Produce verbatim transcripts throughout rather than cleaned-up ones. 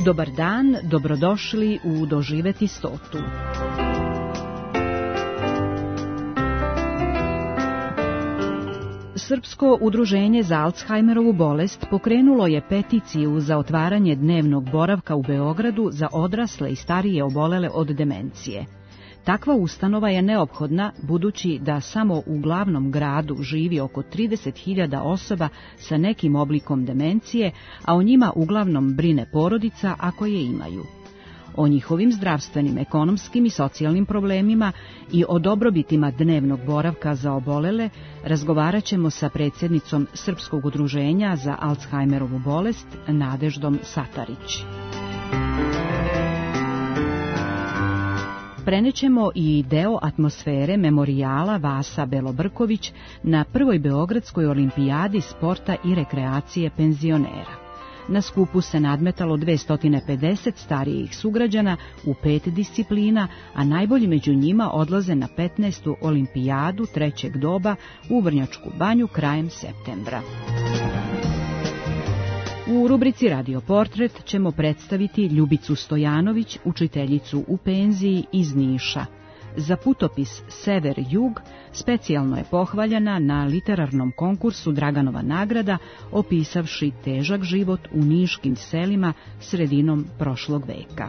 Dobar dan, dobrodošli u Doživeti stotu. Srpsko udruženje za Alzheimerovu bolest pokrenulo je peticiju za otvaranje dnevnog boravka u Beogradu za odrasle i starije obolele od demencije. Takva ustanova je neophodna budući da samo u glavnom gradu živi oko trideset hiljada osoba sa nekim oblikom demencije, a o njima uglavnom brine porodica ako je imaju. O njihovim zdravstvenim, ekonomskim i socijalnim problemima i o dobrobitima dnevnog boravka za obolele razgovarat ćemo sa predsjednicom Srpskog udruženja za Alzheimerovu bolest, Nadeždom Satarić. Prenećemo i deo atmosfere memorijala Vasa Belobrković na prvoj Beogradskoj olimpijadi sporta i rekreacije penzionera. Na skupu se nadmetalo dvesta pedeset starijih sugrađana u pet disciplina, a najbolji među njima odlaze na petnaestu olimpijadu trećeg doba u Vrnjačku banju krajem septembra. U rubrici Radio Portret ćemo predstaviti Ljubicu Stojanović, učiteljicu u penziji iz Niša. Za putopis Sever-Jug specijalno je pohvaljena na literarnom konkursu Draganova nagrada, opisavši težak život u niškim selima sredinom prošlog veka.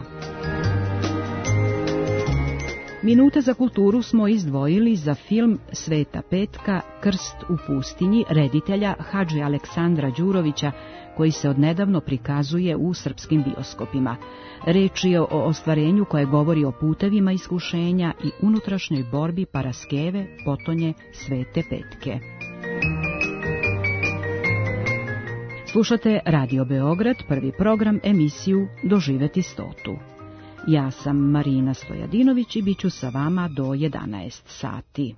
Minute za kulturu smo izdvojili za film Sveta petka, Krst u pustinji, reditelja Hadži Aleksandra Đurovića, koji se odnedavno prikazuje u srpskim bioskopima. Reč je o ostvarenju koje govori o putevima iskušenja i unutrašnjoj borbi Paraskeve, potonje Svete petke. Slušate Radio Beograd, prvi program, emisiju Doživeti stotu. Ja sam Marina Stojadinović i bit ću sa vama do jedanaest sati.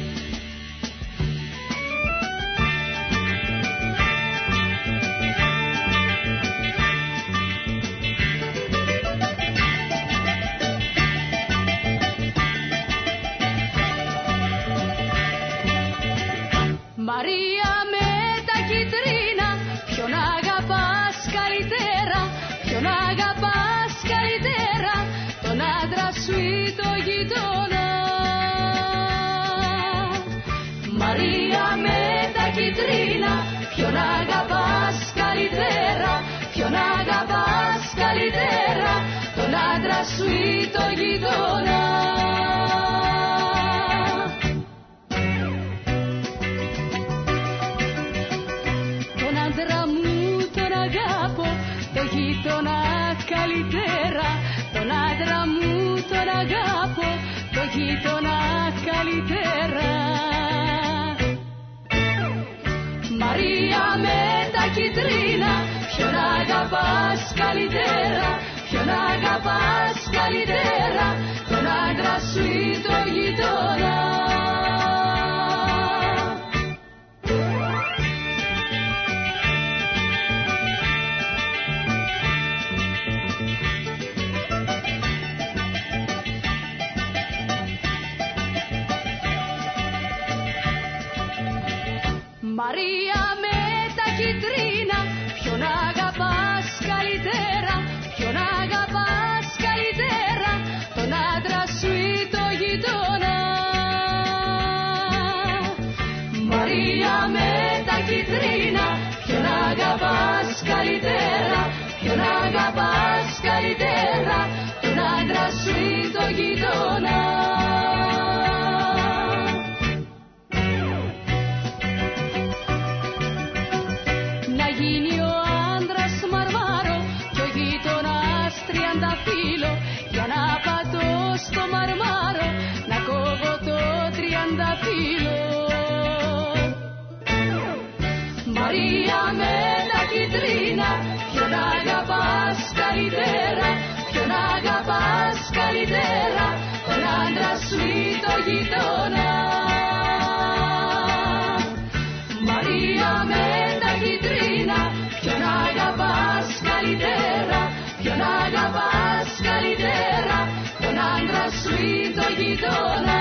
Μαρία με τα κιτρίνα, ποιον αγαπάς καλύτερα, ποιον αγαπάς καλύτερα, τον άντρα σου ή το γειτόνα. Μαρία με τα κιτρίνα, ποιον αγαπάς καλύτερα, ποιον αγαπάς καλύτερα, τον άντρα σου ή το γειτόνα. Καλύτερα, τον άντρα μου τον αγάπω, το γείτονα καλύτερα. Μαρία με τα κιτρίνα, ποιον αγαπάς καλύτερα, ποιον αγαπάς καλύτερα, τον άντρα σου ή το γείτονα. Μαρία με τα κιτρίνα, ποιον αγαπάς καλύτερα, ποιον αγαπάς καλύτερα, τον άντρα σου ή το γειτόνα. Μαρία με τα κιτρίνα, ποιον αγαπάς καλύτερα, ποιον αγαπάς καλύτερα, τον άντρα σου ή το γειτόνα. Για να πατώ στο μαρμάρο, να κόβω το τριανταφύλλο. Μαρία με τα κιτρίνα, ποιον αγαπάς καλύτερα, ποιον αγαπάς καλύτερα, τον άντρα σου ή το γειτόνα. Μαρία με τα κιτρίνα, ποιον αγαπάς καλύτερα, ποιον αγαπάς καλύτερα, τον άντρα σου ή το γειτόνα.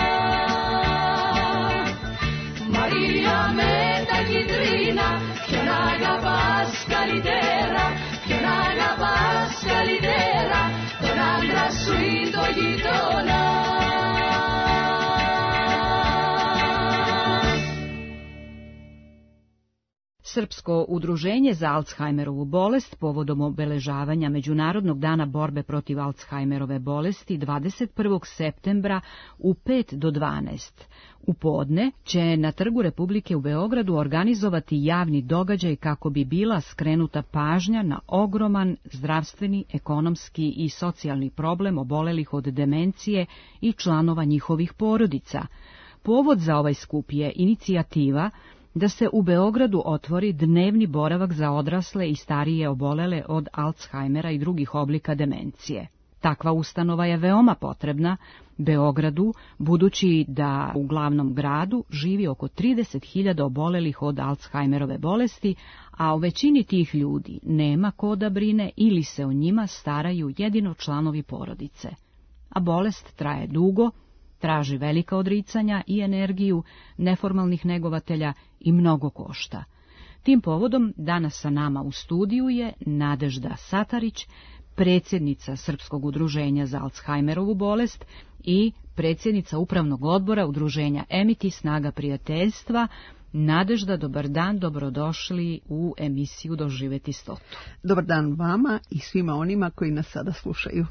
Μαρία με τα κιτρίνα, ποιον αγαπάς καλύτερα, ποιον αγαπάς καλύτερα, τον άντρα σου ή το γείτονα. Srpsko udruženje za Alzheimerovu bolest povodom obeležavanja Međunarodnog dana borbe protiv Alzheimerove bolesti dvadeset prvog septembra u pet do dvanaest u podne će na Trgu Republike u Beogradu organizovati javni događaj kako bi bila skrenuta pažnja na ogroman zdravstveni, ekonomski i socijalni problem obolelih od demencije i članova njihovih porodica. Povod za ovaj skup je inicijativa da se u Beogradu otvori dnevni boravak za odrasle i starije obolele od Alzheimera i drugih oblika demencije. Takva ustanova je veoma potrebna Beogradu, budući da u glavnom gradu živi oko trideset hiljada obolelih od Alzheimerove bolesti, a u većini tih ljudi nema ko da brine ili se o njima staraju jedino članovi porodice. A bolest traje dugo, traži velika odricanja i energiju neformalnih negovatelja i mnogo košta. Tim povodom danas sa nama u studiju je Nadežda Satarić, predsjednica Srpskog udruženja za Alzheimerovu bolest i predsjednica upravnog odbora udruženja Emiti Snaga prijateljstva. Nadežda, dobar dan, dobrodošli u emisiju Doživjeti stotu. Dobar dan vama i svima onima koji nas sada slušaju.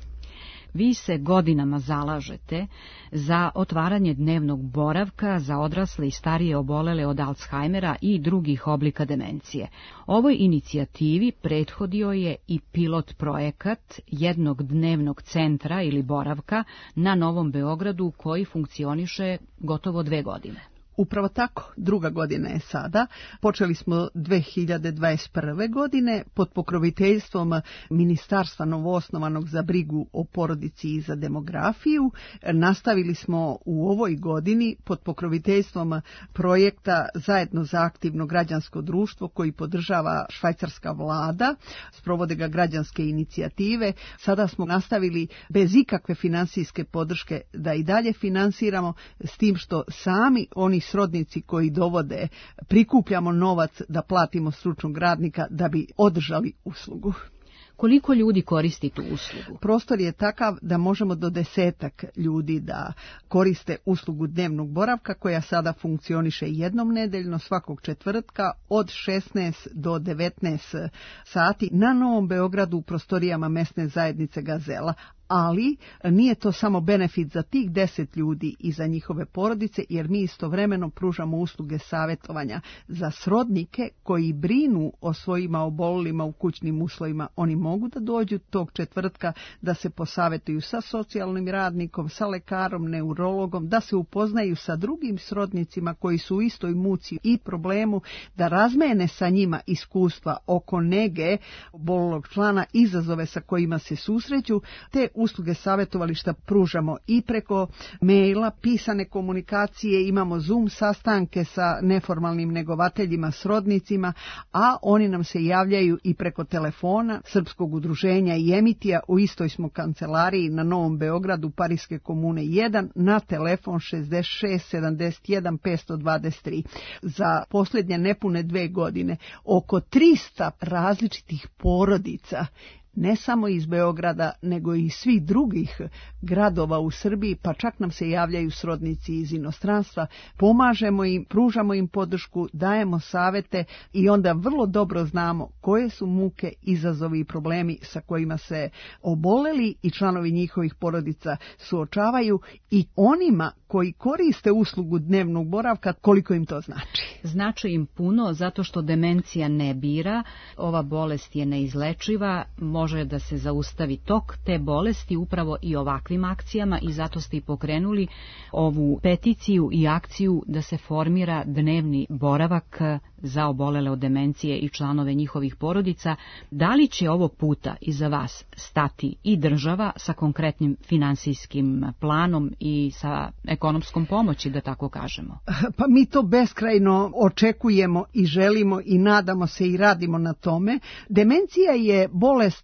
Vi se godinama zalažete za otvaranje dnevnog boravka za odrasle i starije obolele od Alzheimera i drugih oblika demencije. Ovoj inicijativi prethodio je i pilot projekat jednog dnevnog centra ili boravka na Novom Beogradu koji funkcioniše gotovo dve godine. Upravo tako, druga godina je sada. Počeli smo dve hiljade dvadeset prve. godine pod pokroviteljstvom Ministarstva novoosnovanog za brigu o porodici i za demografiju. Nastavili smo u ovoj godini pod pokroviteljstvom projekta Zajedno za aktivno građansko društvo koji podržava švajcarska vlada. Sprovode ga građanske inicijative. Sada smo nastavili bez ikakve finansijske podrške da i dalje finansiramo, s tim što sami oni srodnici koji dovode, prikupljamo novac da platimo stručnog radnika da bi održali uslugu. Koliko ljudi koristi tu uslugu? Prostor je takav da možemo do desetak ljudi da koriste uslugu dnevnog boravka koja sada funkcioniše jednom nedeljno svakog četvrtka od šesnaest do devetnaest sati na Novom Beogradu u prostorijama mesne zajednice Gazela. Ali nije to samo benefit za tih deset ljudi i za njihove porodice, jer mi istovremeno pružamo usluge savjetovanja za srodnike koji brinu o svojima obolelima u kućnim uslovima. Oni mogu da dođu tog četvrtka da se posavjetuju sa socijalnim radnikom, sa lekarom, neurologom, da se upoznaju sa drugim srodnicima koji su u istoj muci i problemu, da razmene sa njima iskustva oko nege obolelog člana, izazove sa kojima se susreću. Te usluge savjetovališta pružamo i preko maila, pisane komunikacije, imamo Zoom sastanke sa neformalnim negovateljima, srodnicima, a oni nam se javljaju i preko telefona Srpskog udruženja i Emitija. U istoj smo kancelariji na Novom Beogradu, Pariske komune jedan, na telefon šezdeset šest sedamdeset jedan petsto dvadeset tri. Za posljednje nepune dve godine oko trista različitih porodica, ne samo iz Beograda, nego i svih drugih gradova u Srbiji, pa čak nam se javljaju srodnici iz inostranstva, pomažemo im, pružamo im podršku, dajemo savete i onda vrlo dobro znamo koje su muke, izazovi i problemi sa kojima se oboleli i članovi njihovih porodica suočavaju i onima koji koriste uslugu dnevnog boravka, koliko im to znači. Znači im puno, zato što demencija ne bira, ova bolest je neizlečiva, može da se zaustavi tok te bolesti upravo i ovakvim akcijama i zato ste i pokrenuli ovu peticiju i akciju da se formira dnevni boravak za obolele od demencije i članove njihovih porodica. Da li će ovog puta iza vas stati i država sa konkretnim finansijskim planom i sa ekonomskom pomoći, da tako kažemo? Pa mi to beskrajno očekujemo i želimo i nadamo se i radimo na tome. Demencija je bolest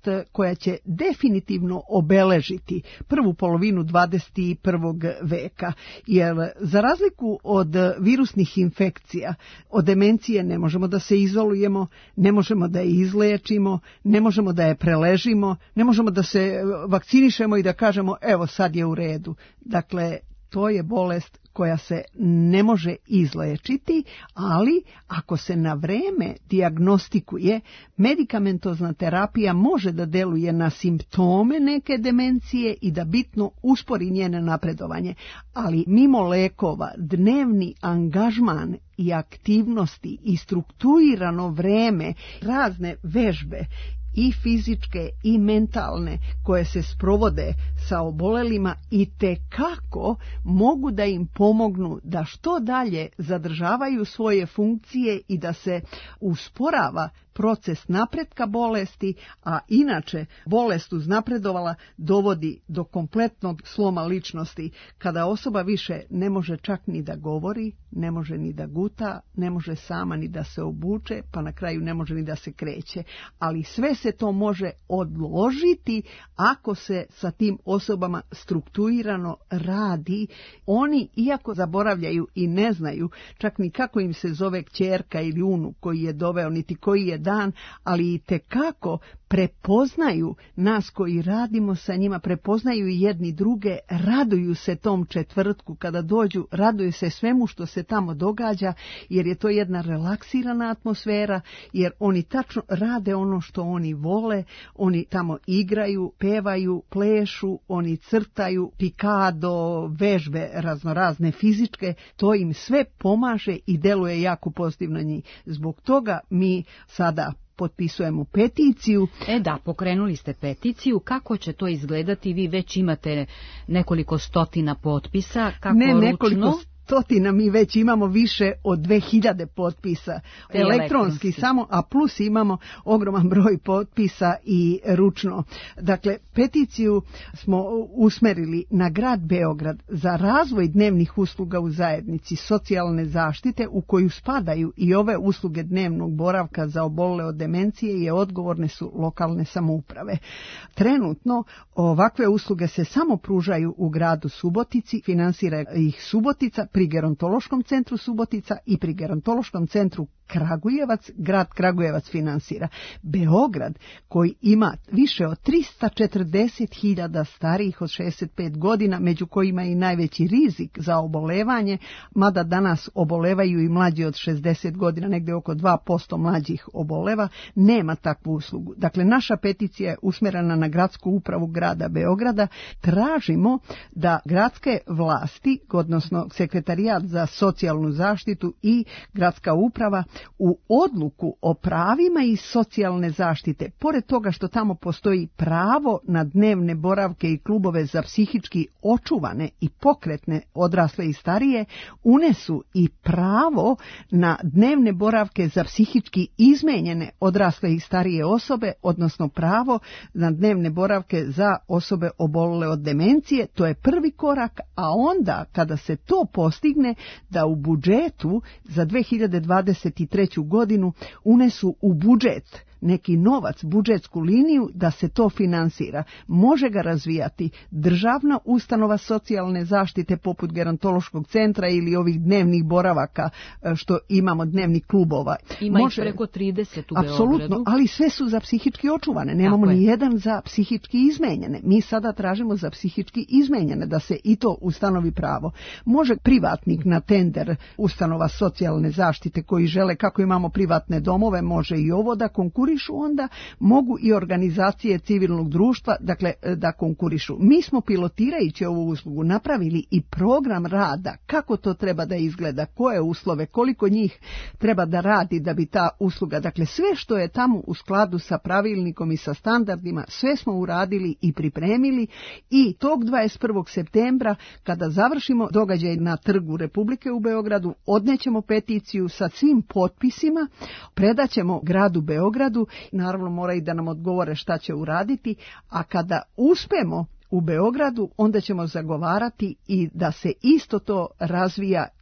bolest koja će definitivno obeležiti prvu polovinu dvadeset prvog veka, jer za razliku od virusnih infekcija, od demencije ne možemo da se izolujemo, ne možemo da je izlečimo, ne možemo da je preležimo, ne možemo da se vakcinišemo i da kažemo evo sad je u redu. Dakle, to je bolest koja se ne može izlečiti, ali ako se na vreme dijagnostikuje, medikamentozna terapija može da deluje na simptome neke demencije i da bitno uspori njene napredovanje. Ali mimo lekova, dnevni angažman i aktivnosti i strukturirano vreme, razne vežbe i fizičke i mentalne koje se sprovode sa obolelima i tekako mogu da im pomognu da što dalje zadržavaju svoje funkcije i da se usporava proces napretka bolesti, a inače bolest uznapredovala dovodi do kompletnog sloma ličnosti, kada osoba više ne može čak ni da govori, ne može ni da guta, ne može sama ni da se obuče, pa na kraju ne može ni da se kreće. Ali sve se to može odložiti ako se sa tim osobama strukturirano radi. Oni, iako zaboravljaju i ne znaju čak ni kako im se zove kćerka ili unuk koji je doveo, niti koji je dan, ali i tekako prepoznaju nas koji radimo sa njima, prepoznaju jedni druge, raduju se tom četvrtku kada dođu, raduju se svemu što se tamo događa, jer je to jedna relaksirana atmosfera, jer oni tačno rade ono što oni vole, oni tamo igraju, pevaju, plešu, oni crtaju, pikado, vežbe raznorazne fizičke, to im sve pomaže i deluje jako pozitivno njih. Zbog toga mi sada potpisujemo peticiju. E da, pokrenuli ste peticiju. Kako će to izgledati? Vi već imate nekoliko stotina potpisa. Kako ne, ručno? nekoliko stotina, mi već imamo više od dve hiljade potpisa. Elektronski, elektronski samo, a plus imamo ogroman broj potpisa i ručno. Dakle, peticiju smo usmerili na grad Beograd za razvoj dnevnih usluga u zajednici socijalne zaštite, u koju spadaju i ove usluge dnevnog boravka za obolele od demencije, i odgovorne su lokalne samouprave. Trenutno ovakve usluge se samo pružaju u gradu Subotici, finansira ih Subotica pri Gerontološkom centru Subotica i pri Gerontološkom centru Kragujevac, grad Kragujevac finansira. Beograd, koji ima više od trista četrdeset hiljada starijih od šezdeset pet godina, među kojima je i najveći rizik za obolevanje, mada danas obolevaju i mlađi od šezdeset godina, negdje oko dva posto mlađih oboleva, nema takvu uslugu. Dakle, naša peticija je usmjerena na gradsku upravu grada Beograda. Tražimo da gradske vlasti, odnosno sekretarijat za socijalnu zaštitu i gradska uprava, u odluku o pravima iz socijalne zaštite, pored toga što tamo postoji pravo na dnevne boravke i klubove za psihički očuvane i pokretne odrasle i starije, unesu i pravo na dnevne boravke za psihički izmenjene odrasle i starije osobe, odnosno pravo na dnevne boravke za osobe obolele od demencije. To je prvi korak, a onda kada se to postigne, da u budžetu za dve hiljade dvadeset treću godinu unesu u budžet neki novac, budžetsku liniju, da se to finansira. Može ga razvijati državna ustanova socijalne zaštite poput Gerontološkog centra ili ovih dnevnih boravaka što imamo, dnevnih klubova. Ima Može, ih preko trideset u Beogradu. Apsolutno, ali sve su za psihički očuvane. Nemamo ni jedan za psihički izmenjene. Mi sada tražimo za psihički izmenjene, da se i to ustanovi pravo. Može privatnik na tender ustanova socijalne zaštite koji žele, kako imamo privatne domove, može i ovo da konkurišu, onda mogu i organizacije civilnog društva, dakle, da konkurišu. Mi smo, pilotirajući ovu uslugu, napravili i program rada, kako to treba da izgleda, koje uslove, koliko njih treba da radi da bi ta usluga, dakle sve što je tamo u skladu sa pravilnikom i sa standardima, sve smo uradili i pripremili, i tog dvadeset prvog septembra, kada završimo događaj na Trgu Republike u Beogradu, odnećemo peticiju sa svim potpisima, predaćemo gradu Beogradu, naravno mora i da nam odgovore šta će uraditi, a kada uspemo u Beogradu, onda ćemo zagovarati i da se isto to razvija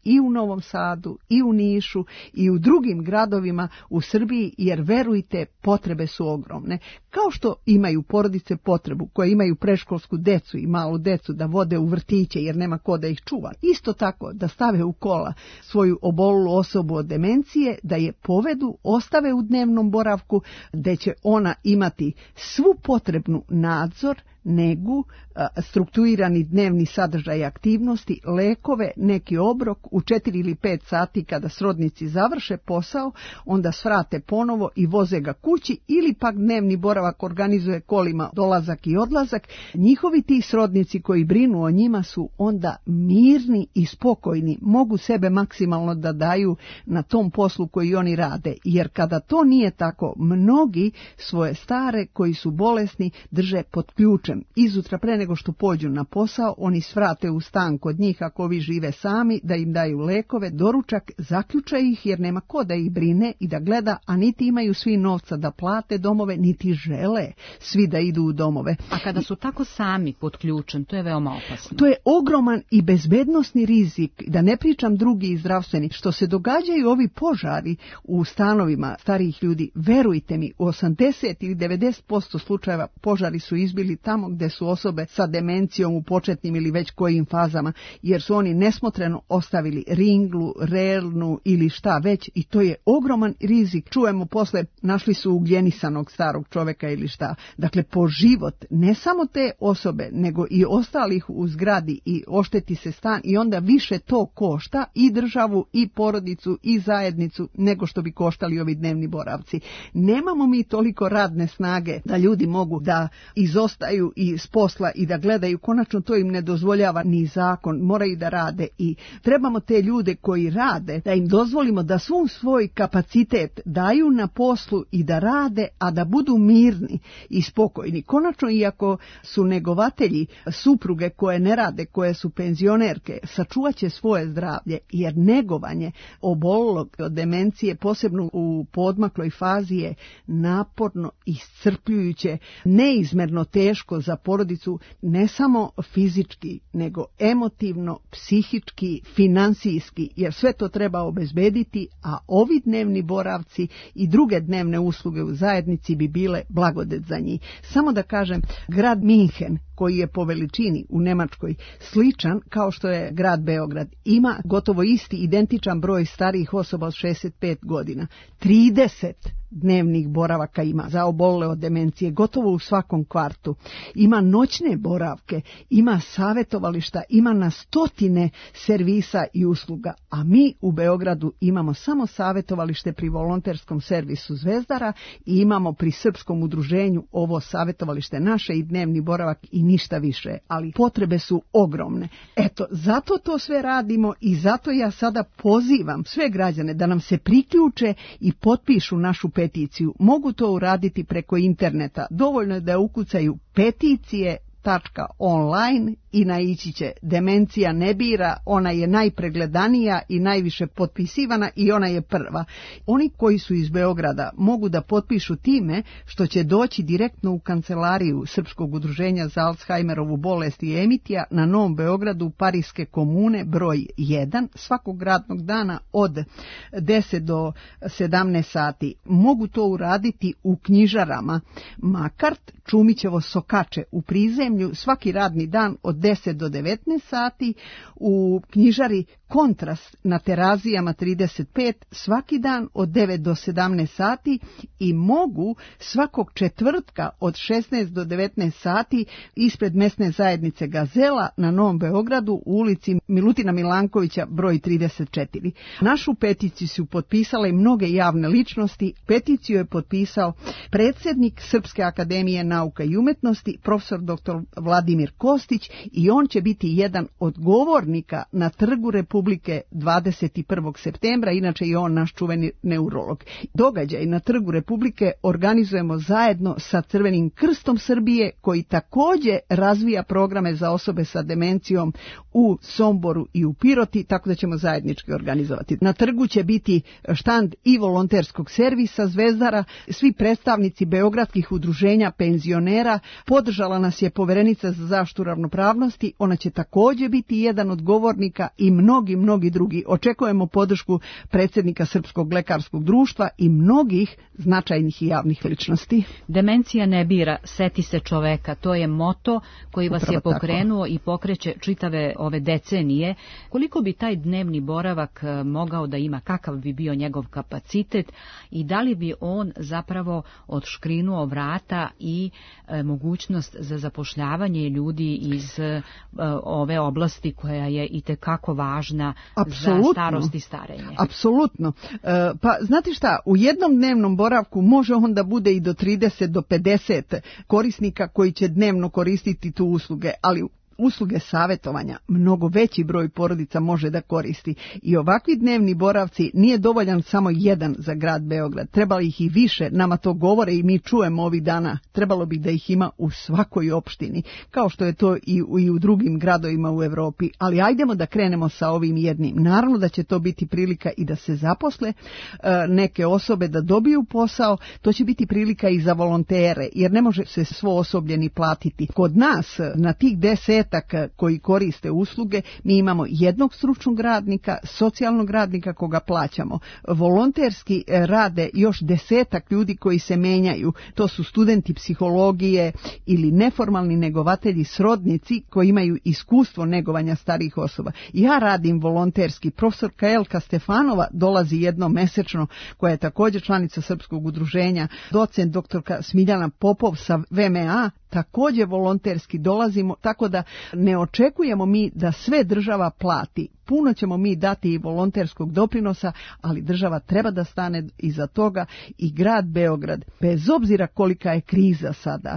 i u Novom Sadu, i u Nišu, i u drugim gradovima u Srbiji, jer verujte, potrebe su ogromne. Kao što imaju porodice potrebu, koje imaju preškolsku decu i malu decu da vode u vrtiće jer nema ko da ih čuva, isto tako da stave u kola svoju obolulu osobu od demencije, da je povedu, ostave u dnevnom boravku, gde će ona imati svu potrebnu nadzor, negu, strukturirani dnevni sadržaj aktivnosti, lekove, neki obrok u četiri ili pet sati kada srodnici završe posao, onda svrate ponovo i voze ga kući, ili pak dnevni boravak organizuje kolima dolazak i odlazak. Njihovi ti srodnici koji brinu o njima su onda mirni i spokojni, mogu sebe maksimalno da daju na tom poslu koji oni rade, jer kada to nije tako, mnogi svoje stare koji su bolesni drže pod ključem. Izutra pre nego što pođu na posao, oni svrate u stan kod njih ako vi žive sami, da im daju lekove, doručak, zaključaju ih jer nema ko da ih brine i da gleda, a niti imaju svi novca da plate domove, niti žele svi da idu u domove. A kada su tako sami pod ključem, to je veoma opasno. To je ogroman i bezbednosni rizik, da ne pričam drugi i zdravstveni. Što se događaju ovi požari u stanovima starijih ljudi, verujte mi, u osamdeset ili devedeset posto slučajeva požari su izbili tamo gde su osobe sa demencijom u početnim ili već kojim fazama, jer su oni nesmotreno ostavili ringlu, relnu ili šta već, i to je ogroman rizik. Čujemo posle, našli su ugljenisanog starog čoveka ili šta. Dakle, po život ne samo te osobe, nego i ostalih u zgradi, i ošteti se stan, i onda više to košta i državu i porodicu i zajednicu nego što bi koštali ovi dnevni boravci. Nemamo mi toliko radne snage da ljudi mogu da izostaju i s posla i da gledaju, konačno to im ne dozvoljava ni zakon, moraju da rade, i trebamo te ljude koji rade da im dozvolimo da svu svoj kapacitet daju na poslu i da rade, a da budu mirni i spokojni. Konačno, iako su negovatelji, supruge koje ne rade, koje su penzionerke, sačuvat će svoje zdravlje, jer negovanje obolelog od demencije, posebno u poodmakloj fazi, je naporno, iscrpljujuće, neizmerno teško za porodicu, ne samo fizički, nego emotivno, psihički, finansijski, jer sve to treba obezbediti, a ovi dnevni boravci i druge dnevne usluge u zajednici bi bile blagodet za njih. Samo da kažem, grad Minhen, koji je po veličini u Nemačkoj sličan kao što je grad Beograd, ima gotovo isti, identičan broj starijih osoba od šezdeset pet godina. trideset dnevnih boravaka ima za obolele od demencije, gotovo u svakom kvartu. Ima noćne boravke, ima savjetovališta, ima na stotine servisa i usluga, a mi u Beogradu imamo samo savjetovalište pri volonterskom servisu Zvezdara i imamo pri Srpskom udruženju ovo savjetovalište naše i dnevni boravak i ništa više, ali potrebe su ogromne. Eto, zato to sve radimo i zato ja sada pozivam sve građane da nam se priključe i potpišu našu peticiju. Mogu to uraditi preko interneta. Dovoljno je da ukucaju peticije tačka online i naići će. Demencija ne bira, ona je najpregledanija i najviše potpisivana i ona je prva. Oni koji su iz Beograda mogu da potpišu time što će doći direktno u kancelariju Srpskog udruženja za Alzheimerovu bolest i Emitija na Novom Beogradu, Pariske komune, broj jedan, svakog radnog dana od deset do sedamnaest sati. Mogu to uraditi u knjižarama Makart, Čumićevo Sokače u Prizemlju, svaki radni dan od deset do devetnaest sati, u knjižari Kontrast na Terazijama trideset pet svaki dan od devet do sedamnaest sati, i mogu svakog četvrtka od šesnaest do devetnaest sati ispred mesne zajednice Gazela na Novom Beogradu u ulici Milutina Milankovića broj trideset četiri. Našu peticiju su potpisale i mnoge javne ličnosti. Peticiju je potpisao predsjednik Srpske akademije nauka i umetnosti, profesor doktor Vladimir Kostić, i on će biti jedan od govornika na Trgu Republike dvadeset prvog septembra, inače je on naš čuveni neurolog. Događaj na Trgu Republike organizujemo zajedno sa Crvenim krstom Srbije, koji također razvija programe za osobe sa demencijom u Somboru i u Piroti, tako da ćemo zajednički organizovati. Na trgu će biti štand i volonterskog servisa Zvezdara, svi predstavnici beogradskih udruženja penzionera, podržala nas je poverenica za zaštitu ravnopravnosti sigurnosti, ona će također biti jedan od govornika i mnogi, mnogi drugi. Očekujemo podršku predsjednika Srpskog lekarskog društva i mnogih značajnih i javnih ličnosti. Demencija ne bira, seti se čoveka, to je moto koji vas Upravo je pokrenuo tako. I pokreće čitave ove decenije. Koliko bi taj dnevni boravak mogao da ima, kakav bi bio njegov kapacitet i da li bi on zapravo odškrinuo vrata i e, mogućnost za zapošljavanje ljudi iz e, ove oblasti koja je itekako važna Apsolutno. Za starost i starenje. Apsolutno. E, pa znate šta, u jednom dnevnom boravku može on da bude i do trideset do pedeset korisnika koji će dnevno koristiti tu usluge, ali usluge savjetovanja mnogo veći broj porodica može da koristi i ovakvi dnevni boravci nije dovoljan samo jedan za grad Beograd. Trebalo ih i više, nama to govore i mi čujemo ovih dana. Trebalo bi da ih ima u svakoj opštini, kao što je to i u, i u drugim gradovima u Evropi. Ali ajdemo da krenemo sa ovim jednim. Naravno da će to biti prilika i da se zaposle e, neke osobe, da dobiju posao. To će biti prilika i za volontere, jer ne može se svo osoblje ni platiti. Kod nas na tih deset koji koriste usluge, mi imamo jednog stručnog radnika, socijalnog radnika koga plaćamo. Volonterski rade još desetak ljudi koji se menjaju. To su studenti psihologije ili neformalni negovatelji, srodnici koji imaju iskustvo negovanja starijih osoba. Ja radim volonterski. Profesorka Elka Stefanova dolazi jednom mesečno, koja je također članica Srpskog udruženja. Docent doktorka Smiljana Popov sa V M A također volonterski dolazimo, tako da ne očekujemo mi da sve država plati. Puno ćemo mi dati i volonterskog doprinosa, ali država treba da stane iza toga i grad Beograd, bez obzira kolika je kriza sada,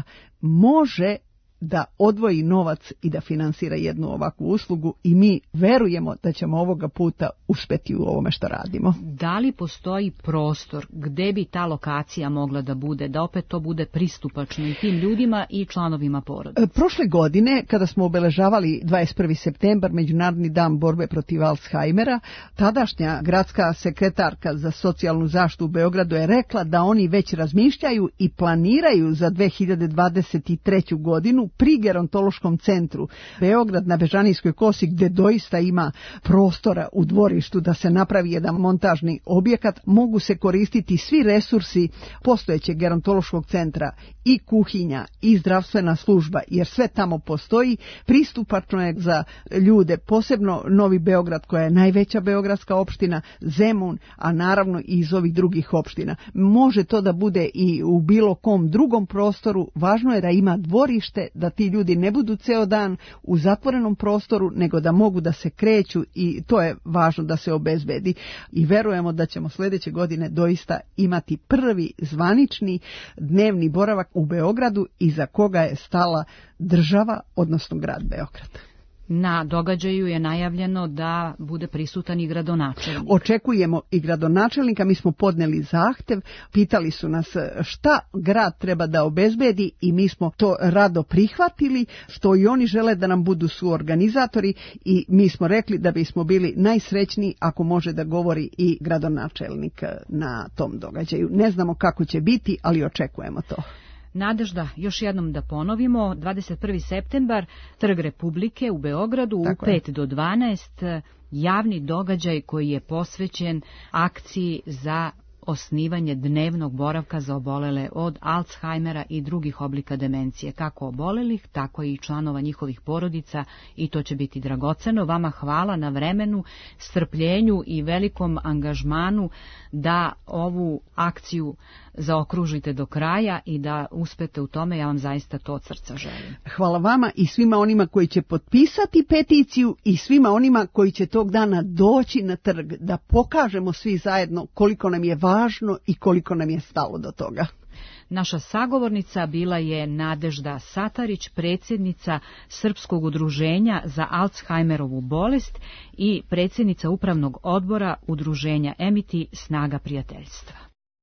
može da odvoji novac i da finansira jednu ovakvu uslugu i mi verujemo da ćemo ovoga puta uspeti u ovome što radimo. Da li postoji prostor gde bi ta lokacija mogla da bude, da opet to bude pristupačno i tim ljudima i članovima porodice? Prošle godine, kada smo obeležavali dvadeset prvi septembar, Međunarodni dan borbe protiv Alzheimera, tadašnja gradska sekretarka za socijalnu zaštitu u Beogradu je rekla da oni već razmišljaju i planiraju za dve hiljade dvadeset treću godinu pri gerontološkom centru Beograd na Bežanijskoj kosi, gde doista ima prostora u dvorištu da se napravi jedan montažni objekat, mogu se koristiti svi resursi postojećeg gerontološkog centra, i kuhinja i zdravstvena služba, jer sve tamo postoji. Pristupačno je za ljude, posebno Novi Beograd koja je najveća beogradska opština, Zemun, a naravno i iz ovih drugih opština. Može to da bude i u bilo kom drugom prostoru, važno je da ima dvorište, da ti ljudi ne budu ceo dan u zatvorenom prostoru, nego da mogu da se kreću i to je važno da se obezbedi. I verujemo da ćemo sljedeće godine doista imati prvi zvanični dnevni boravak u Beogradu iza koga je stala država, odnosno grad Beograd. Na događaju je najavljeno da bude prisutan i gradonačelnik. Očekujemo i gradonačelnika, mi smo podneli zahtev, pitali su nas šta grad treba da obezbedi i mi smo to rado prihvatili, što i oni žele da nam budu suorganizatori i mi smo rekli da bismo bili najsrećniji ako može da govori i gradonačelnik na tom događaju. Ne znamo kako će biti, ali očekujemo to. Nadežda, još jednom da ponovimo, dvadeset prvi septembar, Trg Republike u Beogradu, tako u pet do dvanaest, javni događaj koji je posvećen akciji za osnivanje dnevnog boravka za obolele od Alzheimera i drugih oblika demencije, kako obolelih, tako i članova njihovih porodica, i to će biti dragoceno. Vama hvala na vremenu, strpljenju i velikom angažmanu da ovu akciju zaokružite do kraja i da uspete u tome. Ja vam zaista to od srca želim. Hvala vama i svima onima koji će potpisati peticiju i svima onima koji će tog dana doći na trg, da pokažemo svi zajedno koliko nam je važno i koliko nam je stalo do toga. Naša sagovornica bila je Nadežda Satarić, predsjednica Srpskog udruženja za Alzheimerovu bolest i predsjednica upravnog odbora udruženja Emiti Snaga prijateljstva.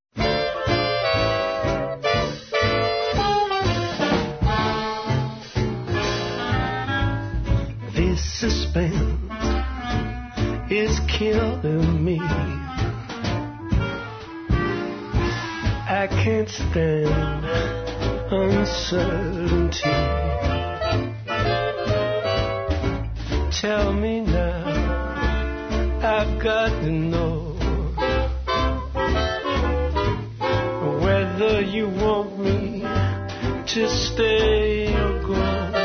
This suspense is killing me. I can't stand uncertainty. tell me now, I've got to know whether you want me to stay or go.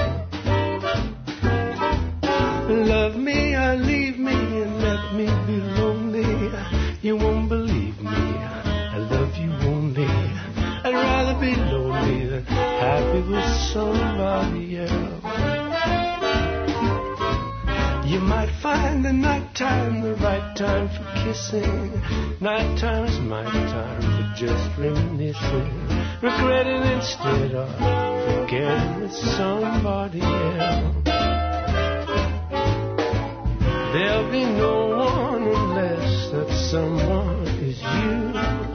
Love me or leave me and let me be lonely. You won't believe me, I love you only. I'd rather be lonely than happy with somebody else. You might find the night time the right time for kissing. Night time is my time for just reminiscing, regretting instead of forgetting with somebody else. There'll be no one unless that someone is you.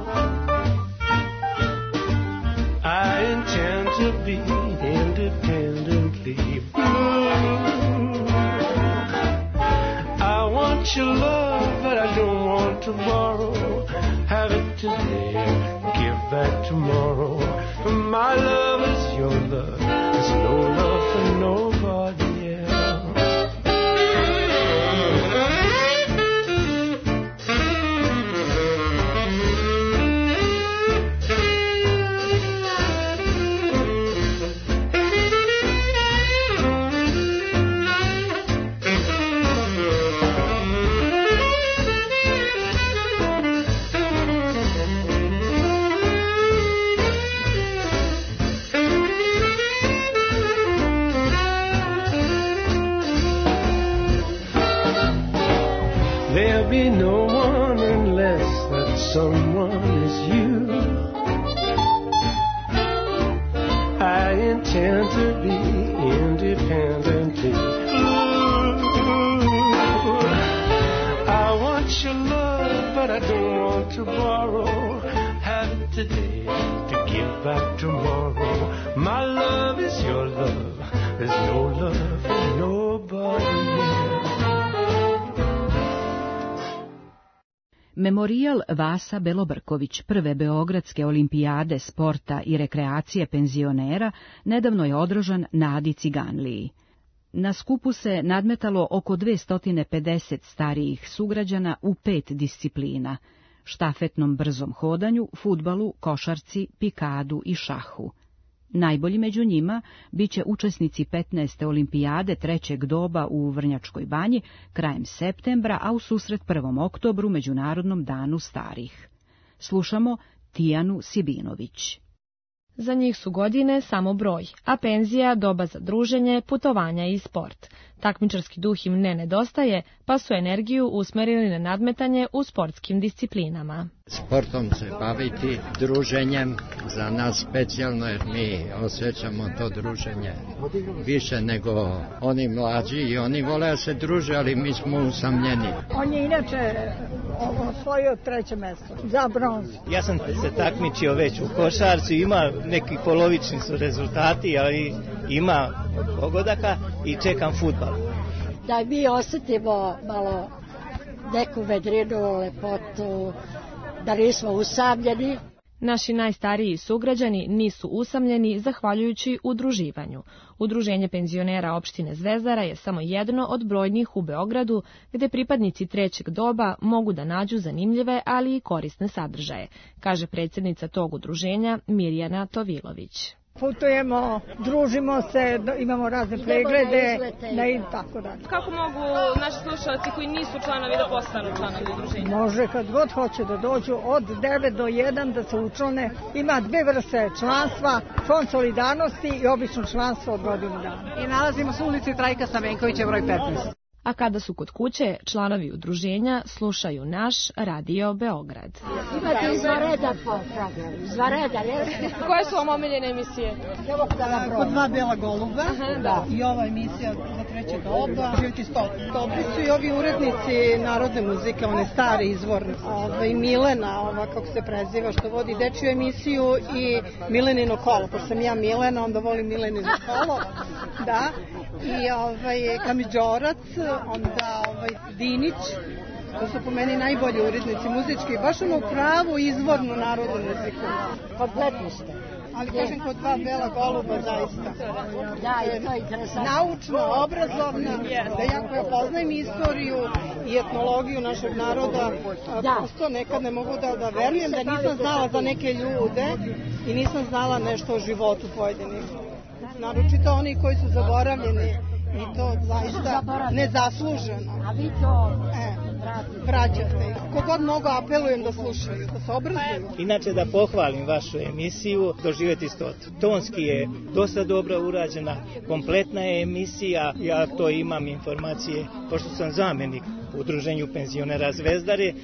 I intend to be independently blue. I want your love, but I don't want to borrow. Have it today, give back tomorrow. My love is your love, there's no love for nobody else. There'll be no one unless that someone is you. I intend to be independently blue. I want your love, but I don't want to borrow. Have it today to give back tomorrow. My love is your love, there's no love for nobody else. Memorijal Vasa Belobrković prve Beogradske olimpijade sporta i rekreacije penzionera nedavno je održan na Adi Ciganliji. Na skupu se nadmetalo oko dvesta pedeset starijih sugrađana u pet disciplina: štafetnom brzom hodanju, fudbalu, košarci, pikadu i šahu. Najbolji među njima biće učesnici petnaeste olimpijade trećeg doba u Vrnjačkoj banji krajem septembra, a u susret prvom oktobru Međunarodnom danu starih. Slušamo Tijanu Sibinović. Za njih su godine samo broj, a penzija doba za druženje, putovanja i sport. Takmičarski duh im ne nedostaje, pa su energiju usmerili na nadmetanje u sportskim disciplinama. Sportom se baviti, druženjem, za nas specijalno jer mi osjećamo to druženje više nego oni mlađi i oni vole da se druže, ali mi smo usamljeni. On je inače osvojio treće mesto za bronzu. Ja sam se takmičio već u košarci, ima neki polovični su rezultati, ali ima pogodaka i čekam fudbal. Da mi osjetimo malo neku vedrinu, lepotu, da nismo usamljeni. Naši najstariji sugrađani nisu usamljeni zahvaljujući udruživanju. Udruženje penzionera opštine Zvezdara je samo jedno od brojnih u Beogradu, gde pripadnici trećeg doba mogu da nađu zanimljive, ali i korisne sadržaje, kaže predsjednica tog udruženja Mirjana Tovilović. Putujemo, družimo se, imamo razne preglede i tako dalje. Kako mogu naši slušalci koji nisu članovi da postanu članovi udruženja? Može kad god hoće da dođu od devet do jedan da se učlane. Ima dve vrste članstva, fond solidarnosti i obično članstvo od godinu dana. I nalazimo se u ulici Trajka Stamenkovića broj petnaest. A kada su kod kuće, članovi udruženja slušaju naš Radio Beograd. Imate izvanredan program, izvanredan, je? Koje su vam omiljene emisije? Kod dva Bela goluba, da. I ova emisija za treće doba. Živjeti sto. Dobri su i ovi urednici narodne muzike, one stare izvorne. Ove, I Milena, ova kako se preziva, što vodi dečju emisiju, i Milenino kolo. Pošto sam ja Milena, onda volim Milenino kolo. Da. I ovaj, Kamidžorac, onda ovaj, Dinić, to su po meni najbolji urednici muzički, baš ono pravu izvornu narodnu muziku. Kompletni ste. Ali kažem, kod dva bela goluba zaista. Da, i to je interesantno. Naučno, obrazovna, da jako ja poznajem istoriju i etnologiju našeg naroda, prosto nekad ne mogu da, da verujem da nisam znala za neke ljude i nisam znala nešto o životu pojedinih. Naročito oni koji su zaboravljeni i to zaista nezasluženo. A vi to e, vraćate. Kogod mogu apelujem da slušaju, da se obrazuju. Inače da pohvalim vašu emisiju Doživjeti stotu. Tonski je dosta dobro urađena, kompletna je emisija, ja to imam informacije, pošto sam zamjenik u Udruženju penzionera Zvezdare,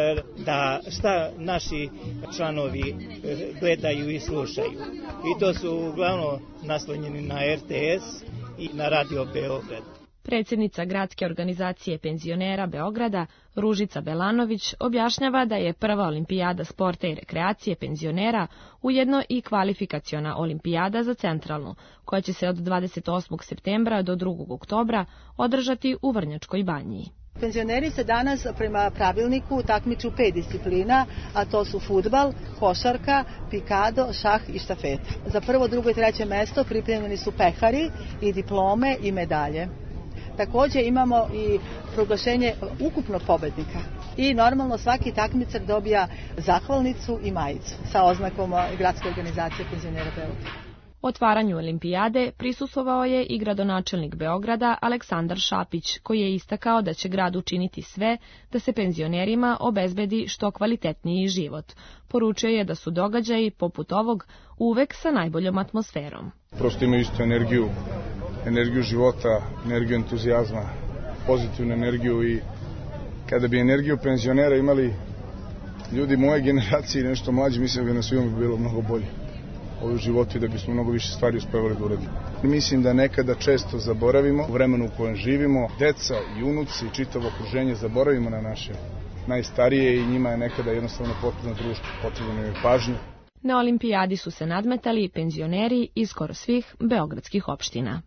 da šta naši članovi gledaju i slušaju. I to su uglavnom naslonjeni na R T S i na Radio Beograd. Predsjednica gradske organizacije penzionera Beograda, Ružica Belanović, objašnjava da je prva olimpijada sporta i rekreacije penzionera ujedno i kvalifikaciona olimpijada za centralnu, koja će se od dvadeset osmog septembra do drugog oktobra održati u Vrnjačkoj banji. Penzioneri se danas prema pravilniku takmiču pet disciplina, a to su fudbal, košarka, pikado, šah i štafeta. Za prvo, drugo i treće mesto pripremljeni su pehari i diplome i medalje. Također imamo i proglašenje ukupnog pobednika. I normalno svaki takmičar dobija zahvalnicu i majicu sa oznakom gradske organizacije penzionera Beograda. Otvaranju olimpijade prisustvovao je i gradonačelnik Beograda Aleksandar Šapić, koji je istakao da će grad učiniti sve da se penzionerima obezbedi što kvalitetniji život. Poručio je da su događaji poput ovog uvek sa najboljom atmosferom. Prosto imaju istu energiju, energiju života, energiju entuzijazma, pozitivnu energiju i kada bi energiju penzionera imali ljudi moje generacije i nešto mlađi, mislim da na svima bi bilo mnogo bolje u životu i da bismo mnogo više stvari uspevali da uradimo. Mislim da nekada često zaboravimo u vremenu u kojem živimo, deca i unuci i čitavo okruženje zaboravimo na naše najstarije i njima je nekada jednostavno potrebno društvo, potrebno je pažnju. Na olimpijadi su se nadmetali penzioneri iz skoro svih beogradskih opština.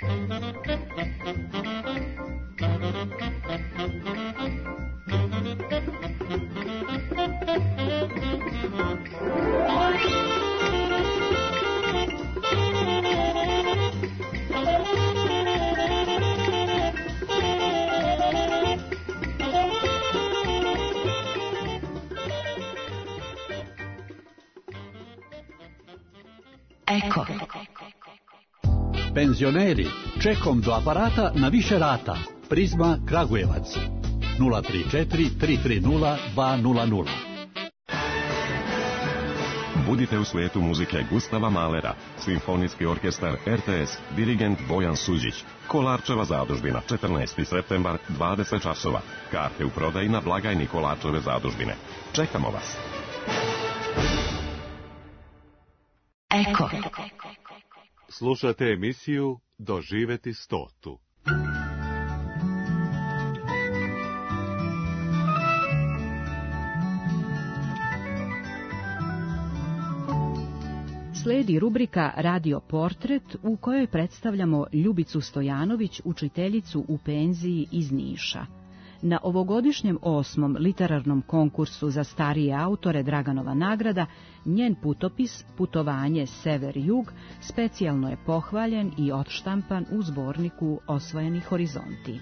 Eko. Penzioneri, čekom do aparata na više rata. Prizma Kragujevac. nula tri četiri tri tri nula dva nula nula. Budite u svijetu muzike Gustava Mahlera, Simfonijski orkestar R T S, dirigent Bojan Suđić. Kolarčeva zadužbina, četrnaesti septembar, dvadeset časova. Karte u prodaji na blagajni Kolarčeve zadužbine. Čekamo vas. Eko. Slušate emisiju Doživjeti stotu. Slijedi rubrika Radio Portret u kojoj predstavljamo Ljubicu Stojanović, učiteljicu u penziji iz Niša. Na ovogodišnjem osmom literarnom konkursu za starije autore Draganova nagrada, njen putopis Putovanje Sever-Jug specijalno je pohvaljen i odštampan u zborniku Osvojeni horizonti.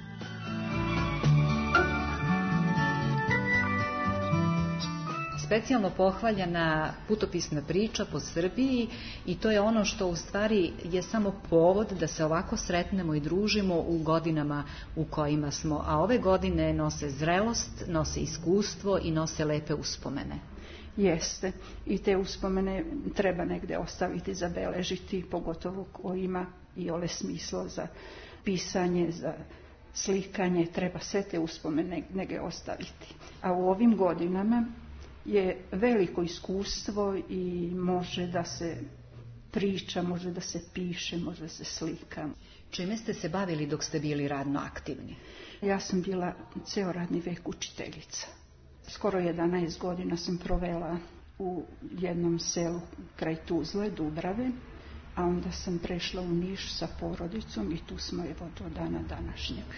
Specijalno pohvaljena putopisna priča po Srbiji i to je ono što u stvari je samo povod da se ovako sretnemo i družimo u godinama u kojima smo, a ove godine nose zrelost, nose iskustvo i nose lepe uspomene. Jeste, i te uspomene treba negde ostaviti, zabeležiti, pogotovo ko ima i ole smislo za pisanje, za slikanje, treba sve te uspomene negde ostaviti. A u ovim godinama je veliko iskustvo i može da se priča, može da se piše, može da se slika. Čime ste se bavili dok ste bili radno aktivni? Ja sam bila ceo radni vek učiteljica. Skoro jedanaest godina sam provela u jednom selu kraj Tuzle, Dubrave, a onda sam prešla u Niš sa porodicom i tu smo evo do dana današnjeg.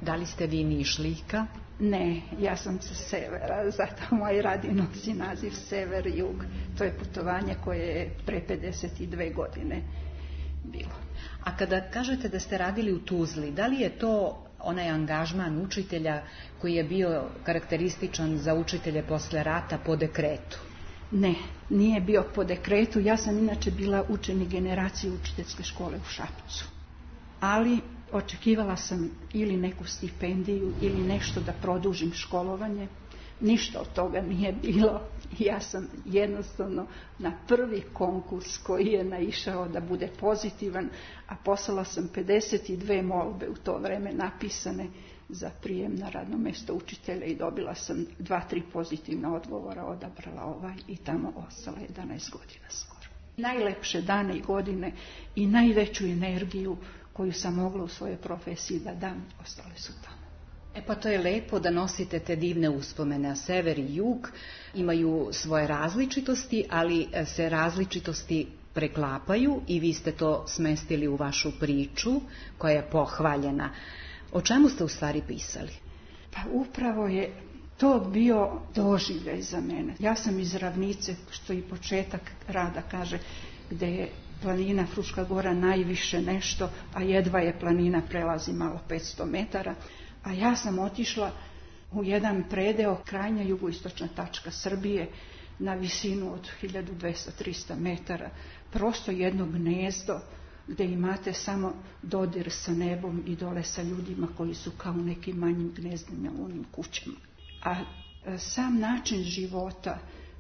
Da li ste vi Nišlijka? Ne, ja sam sa severa, zato moj radio nosi naziv Sever-Jug. To je putovanje koje je pre pedeset dve godine bilo. A kada kažete da ste radili u Tuzli, da li je to onaj angažman učitelja koji je bio karakterističan za učitelje posle rata po dekretu? Ne, nije bio po dekretu. Ja sam inače bila učenik generacije učiteljske škole u Šapcu. Ali očekivala sam ili neku stipendiju ili nešto da produžim školovanje. Ništa od toga nije bilo. Ja sam jednostavno na prvi konkurs koji je naišao da bude pozitivan, a poslala sam pedeset dve molbe u to vreme napisane za prijem na radno mesto učitelja i dobila sam dva, tri pozitivna odgovora, odabrala ovaj i tamo ostala jedanaest godina skoro. Najlepše dane i godine i najveću energiju koju sam mogla u svojoj profesiji da dam, ostale su tamo. E pa to je lepo da nosite te divne uspomene, a sever i jug imaju svoje različitosti, ali se različitosti preklapaju i vi ste to smestili u vašu priču koja je pohvaljena. O čemu ste u stvari pisali? Pa upravo je to bio doživljaj za mene. Ja sam iz Ravnice, što i početak rada kaže, gde je planina Fruška Gora najviše nešto, a jedva je planina prelazi malo petsto metara. A ja sam otišla u jedan predeo, krajnja jugoistočna tačka Srbije, na visinu od hiljadu dvesta do trista metara, prosto jedno gnezdo gde imate samo dodir sa nebom i dole sa ljudima koji su kao u nekim manjim gnezdima u onim kućama. A sam način života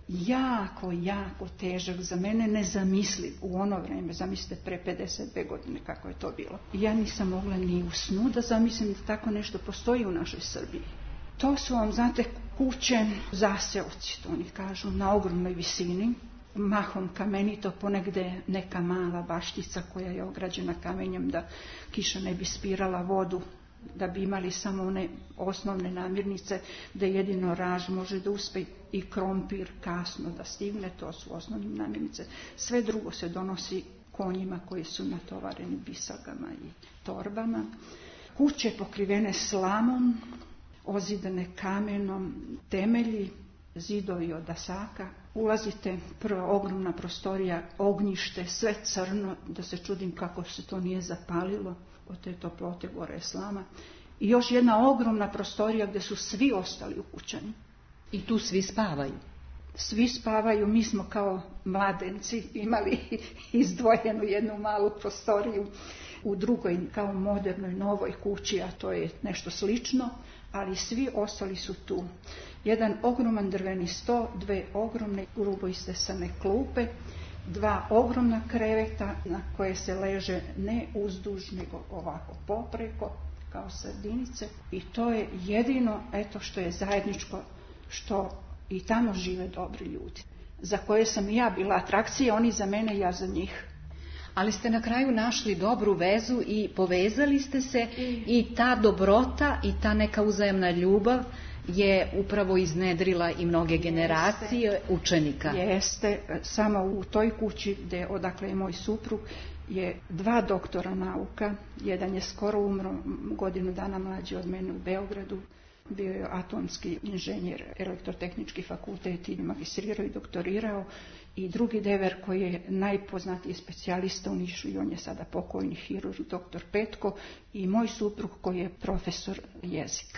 jako, jako težak, za mene nezamisliv u ono vreme, zamislite pre pedeset dve godine kako je to bilo. Ja nisam mogla ni u snu da zamislim da tako nešto postoji u našoj Srbiji. To su vam, znate, kuće, zaseoci, to oni kažu, na ogromnoj visini, mahom kamenito, ponegde neka mala baštica koja je ograđena kamenjem da kiša ne bi spirala vodu, da bi imali samo one osnovne namirnice, da jedino raž može da uspe i krompir kasno da stigne, to su osnovne namirnice. Sve drugo se donosi konjima koji su natovareni bisagama i torbama. Kuće pokrivene slamom, ozidane kamenom, temelji, zidovi od dasaka. Ulazite, prva ogromna prostorija, ognjište, sve crno, da se čudim kako se to nije zapalilo od te toplote, gore je slama. I još jedna ogromna prostorija gdje su svi ostali ukućani. I tu svi spavaju? Svi spavaju, mi smo kao mladenci imali izdvojenu jednu malu prostoriju u drugoj, kao modernoj, novoj kući, a to je nešto slično, ali svi ostali su tu. Jedan ogroman drveni sto, dve ogromne grubo istesane klupe, dva ogromna kreveta na koje se leže ne uzduž, nego ovako popreko, kao sardinice. I to je jedino, eto, što je zajedničko, što i tamo žive dobri ljudi, za koje sam i ja bila atrakcija, oni za mene, ja za njih. Ali ste na kraju našli dobru vezu i povezali ste se i ta dobrota i ta neka uzajamna ljubav je upravo iznedrila i mnoge generacije Jeste. učenika. Jeste, samo u toj kući gdje odakle je moj suprug je dva doktora nauka, jedan je skoro umro, godinu dana mlađi od mene u Beogradu, bio je atomski inženjer, elektrotehnički fakultet i magistrirao i doktorirao, i drugi dever koji je najpoznatiji specijalista u Nišu i on je sada pokojni hirurg, doktor Petko, i moj suprug koji je profesor jezika.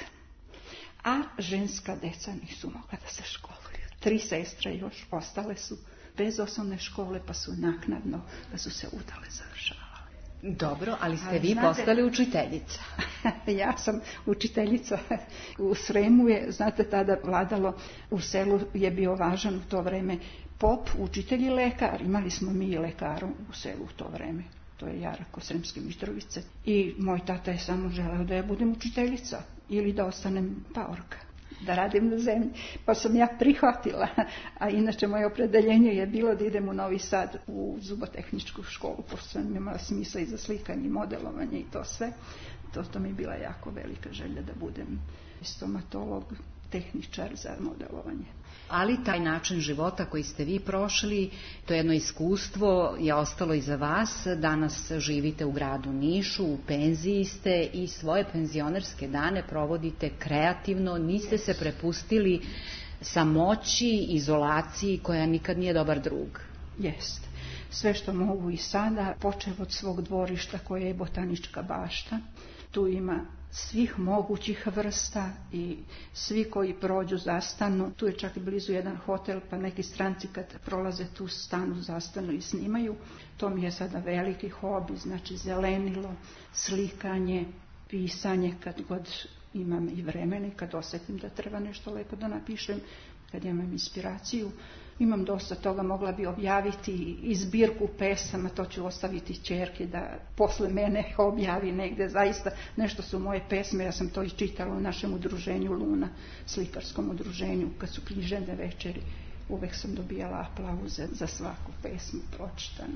A ženska deca nisu mogla da se školuju. Tri sestre još ostale su bez osnovne škole, pa su naknadno da su se udale završavale. Dobro, ali ste ali vi znate, postali učiteljica. Ja sam učiteljica. U Sremu je, znate, tada vladalo, u selu je bio važan u to vreme pop, učitelj i lekar. Imali smo mi i lekaru u selu u to vreme. To je Jarako, Sremske Mitrovice. I moj tata je samo želeo da ja budem učiteljica ili da ostanem paorka, da radim na zemlji. Pa sam ja prihvatila, a inače moje opredeljenje je bilo da idem u Novi Sad u zubotehničku školu, pošto sam imala smisla i za slikanje i modelovanje i to sve. To, to mi je bila jako velika želja da budem stomatolog. tehničar za modelovanje. Ali taj način života koji ste vi prošli, to jedno iskustvo je ostalo iza vas. Danas živite u gradu Nišu, u penziji ste i svoje penzionerske dane provodite kreativno, niste se prepustili samoći, izolaciji koja nikad nije dobar drug. Jeste. Sve što mogu i sada, počev od svog dvorišta koje je botanička bašta. Tu ima svih mogućih vrsta i svi koji prođu zastanu. Tu je čak i blizu jedan hotel, pa neki stranci kad prolaze tu stanu, zastanu i snimaju. To mi je sada veliki hobi, znači zelenilo, slikanje, pisanje kad god imam i vremena i kad osjetim da treba nešto lepo da napišem, kad imam inspiraciju. Imam dosta toga, mogla bi objaviti i zbirku pesama, to ću ostaviti ćerki da posle mene objavi negde. Zaista nešto su moje pesme, ja sam to i čitala u našem udruženju Luna, slikarskom udruženju, kad su književne večeri, uvek sam dobijala aplauze za svaku pesmu pročitanu.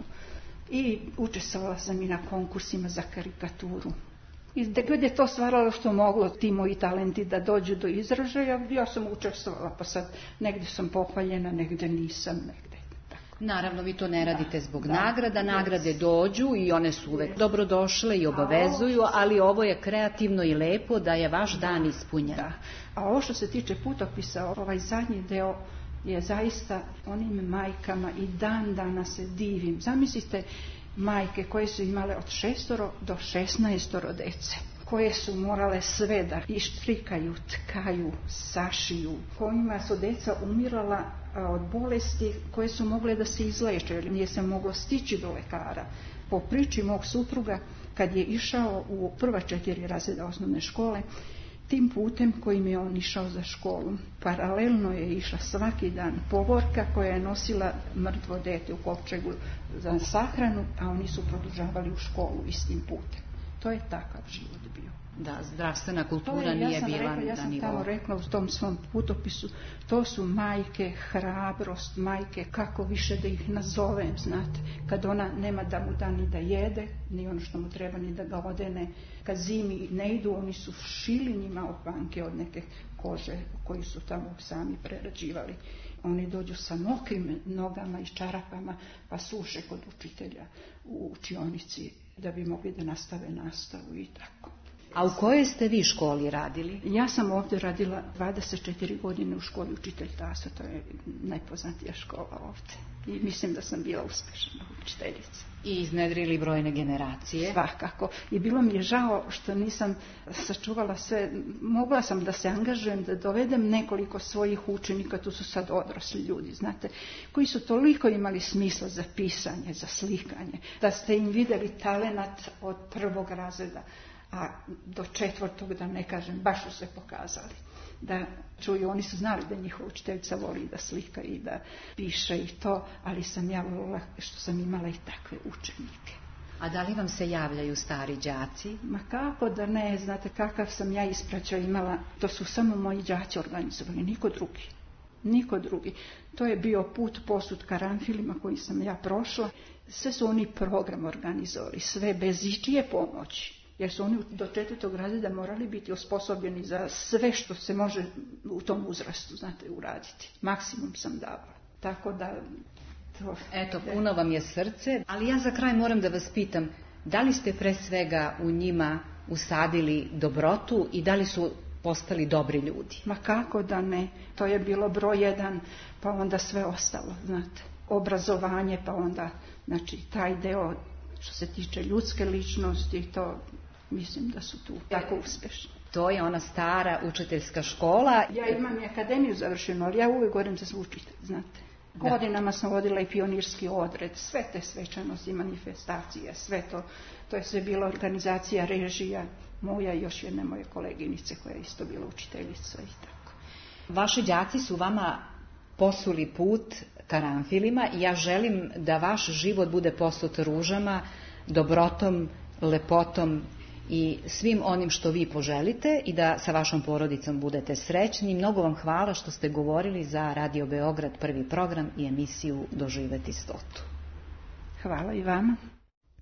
I učestvovala sam i na konkursima za karikaturu. I gdje je to stvaralo što moglo ti moji talenti da dođu do izražaja, ja sam učestvovala, pa sad negdje sam pohvaljena, negdje nisam, negdje. Tako. Naravno, vi to ne radite zbog da, nagrada, nagrade yes. dođu i one su uvek yes. dobrodošle i obavezuju, ali ovo je kreativno i lepo da je vaš dan ispunjen. Da. A ovo što se tiče putopisa, ovaj zadnji deo je zaista onim majkama i dan danas se divim. Zamislite, majke koje su imale od šestoro do šesnaestoro dece, koje su morale sve da ištrikaju, tkaju, sašiju, kojima su deca umirala od bolesti koje su mogle da se izleče, jer nije se moglo stići do lekara. Po priči mog supruga, kad je išao u prva četiri razreda osnovne škole, tim putem kojim je on išao za školu, paralelno je išla svaki dan povorka koja je nosila mrtvo dete u kovčegu za sahranu, a oni su produžavali u školu istim putem. To je takav život bio. Da, zdravstvena kultura je, nije ja bila rekla, na ja sam nivou. tamo rekla u tom svom putopisu, to su majke, hrabrost, majke, kako više da ih nazovem, znate, kad ona nema da mu da ni da jede, ni ono što mu treba ni da ga odene, kad zimi ne idu, oni su šili njima opanke od neke kože koji su tamo sami prerađivali. Oni dođu sa mokrim nogama i čarapama, pa suše kod učitelja u učionici da bi mogli da nastave nastavu i tako. A u kojoj ste vi školi radili? Ja sam ovdje radila dvadeset četiri godine u školi Učitelj Tasa, to je najpoznatija škola ovdje. I mislim da sam bila uspješna učiteljica. I iznedrili brojne generacije. Svakako. I bilo mi je žao što nisam sačuvala sve. Mogla sam da se angažujem, da dovedem nekoliko svojih učenika, tu su sad odrasli ljudi, znate, koji su toliko imali smisla za pisanje, za slikanje, da ste im vidjeli talenat od prvog razreda, a do četvrtog, da ne kažem, baš su se pokazali. Da čuju, oni su znali da njihova učiteljica voli da slika i da piše i to, ali sam ja volila što sam imala i takve učenike. A da li vam se javljaju stari đaci? Ma kako da ne, znate kakav sam ja ispraćao imala, to su samo moji đaci organizovali, niko drugi. Niko drugi. To je bio put posut karanfilima koji sam ja prošla. Sve su oni program organizovali, sve bez ičije pomoći. Jer su oni do četvrtog razreda morali biti osposobljeni za sve što se može u tom uzrastu, znate, uraditi. Maksimum sam davala. Tako da... To... Eto, puno vam je srce, ali ja za kraj moram da vas pitam, da li ste pre svega u njima usadili dobrotu i da li su postali dobri ljudi? Ma kako da ne, to je bilo broj jedan, pa onda sve ostalo, znate. Obrazovanje, pa onda, znači, taj deo što se tiče ljudske ličnosti, to mislim da su tu jako uspješni. To je ona stara učiteljska škola. Ja imam i akademiju završenu, ali ja uvijek govorim da sam učitelj, znate. Godinama sam vodila i pionirski odred, sve te svečanosti, manifestacije, sve to. To je sve bila organizacija, režija moja i još jedne moje koleginice koja je isto bila učiteljica i tako. Vaši đaci su vama posuli put karanfilima i ja želim da vaš život bude posut ružama, dobrotom, lepotom i svim onim što vi poželite i da sa vašom porodicom budete srećni. Mnogo vam hvala što ste govorili za Radio Beograd prvi program i emisiju Doživeti stotu. Hvala i vama.